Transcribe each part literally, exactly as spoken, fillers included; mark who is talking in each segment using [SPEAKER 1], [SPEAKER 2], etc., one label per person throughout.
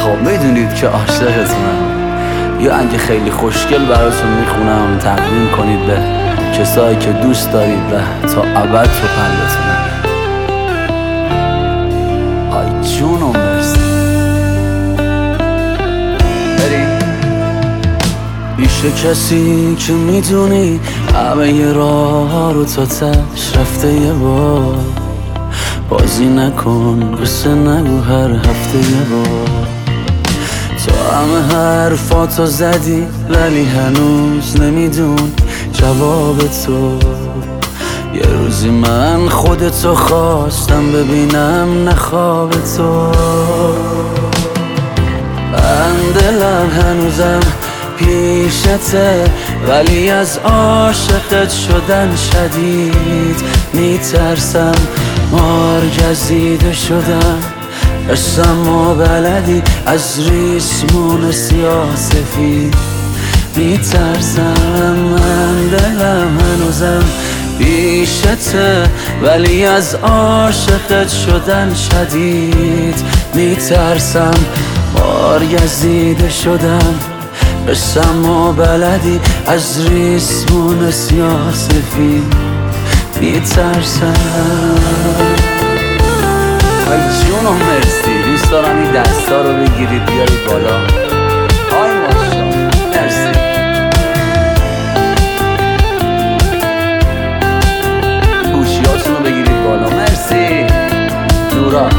[SPEAKER 1] خب میدونید که عاشقتونم. یا اگه خیلی خوشگل براتون میخونم تقدیم کنید به کسایی که دوست دارید و تا ابد تو قلبتونم. آی جون و مرسی. بریم پیش کسی که میدونی همه ی راه ها رو تا تش رفته یه بار. بازی نکن قصه نگو هر هفته یه بار. تو همه حرفاتو زدی ولی هنوز نمیدون جواب تو. یه روزی من خودتو خواستم ببینم نه خواب تو. من دلم هنوزم پیشته ولی از عاشقت شدن شدید میترسم. مار گزیده شدم قسم و بلدی از ریسمون سیاه سفید میترسم. من دلم هنوزم پیشته ولی از عاشقت شدن شدید میترسم. مار گزیده شدم قسم و بلدی از ریسمون سیاه سفید میترسم. آی جون و مرسی. دوست دارم این دستا رو بگیرید بیارید بالا. آی ماشا مرسی. گوشیاتون رو بگیرید بالا. مرسی نورا.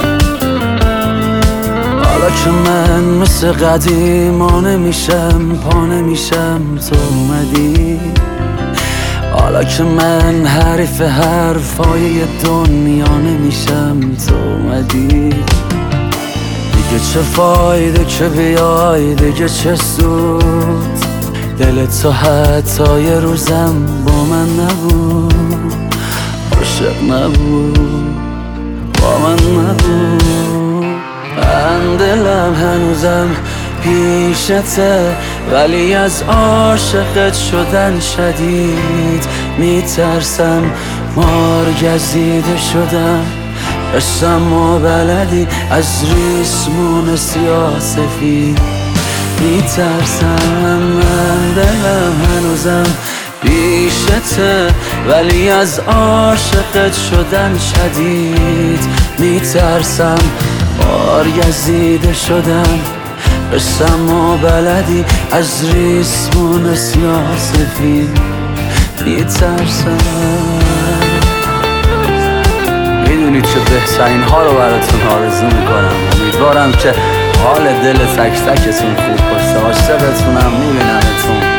[SPEAKER 1] حالا که من مثل قدیما نمیشم پا نمیشم تو اومدی. حالا که من حریف حرفای دنیا نمیشم تو اومدی. دیگه چه فایده که بیای دیگه چه سود. دل تو حتی یه روزم با من نبود. عاشق نبود با من نبود. من دلم هنوزم پیشته ولی از عاشقت شدن شدید میترسم. مار گزیده شدم قسم و بلدی از ریسمون سیاه سفید میترسم. من دلم هنوزم پیشته ولی از عاشقت شدن شدید میترسم. مار گزیده شدم قسم و بلدی از ریسمون سیاه سفید میترسم. میدونید چه بهترین ها رو براتون آرزو میکنم. امیدوارم که حال دل تک تکتون خوب باشه. عاشقتونم. میبینمتون.